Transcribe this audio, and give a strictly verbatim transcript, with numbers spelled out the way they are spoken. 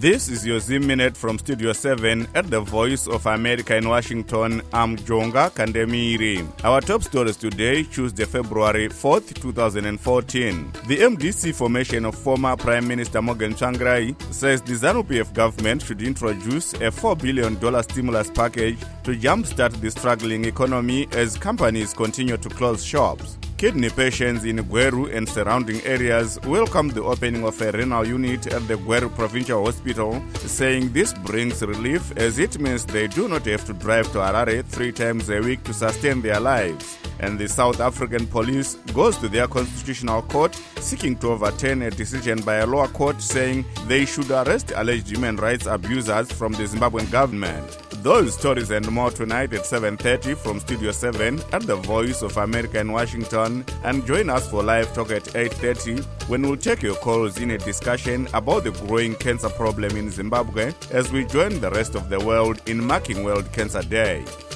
This is your Zim Minute from Studio seven at the Voice of America in Washington. I'm Jonga Kandemiri. Our top stories today, Tuesday, February fourth, twenty fourteen. The M D C formation of former Prime Minister Morgan Tsvangirai says the ZANU P F government should introduce a four billion dollars stimulus package to jumpstart the struggling economy as companies continue to close shops. Kidney patients in Gweru and surrounding areas welcome the opening of a renal unit at the Gweru Provincial Hospital, saying this brings relief as it means they do not have to drive to Harare three times a week to sustain their lives. And the South African police goes to their constitutional court seeking to overturn a decision by a lower court saying they should arrest alleged human rights abusers from the Zimbabwean government. Those stories and more tonight at seven thirty from Studio seven at the Voice of America in Washington, and join us for live talk at eight thirty when we'll take your calls in a discussion about the growing cancer problem in Zimbabwe as we join the rest of the world in marking World Cancer Day.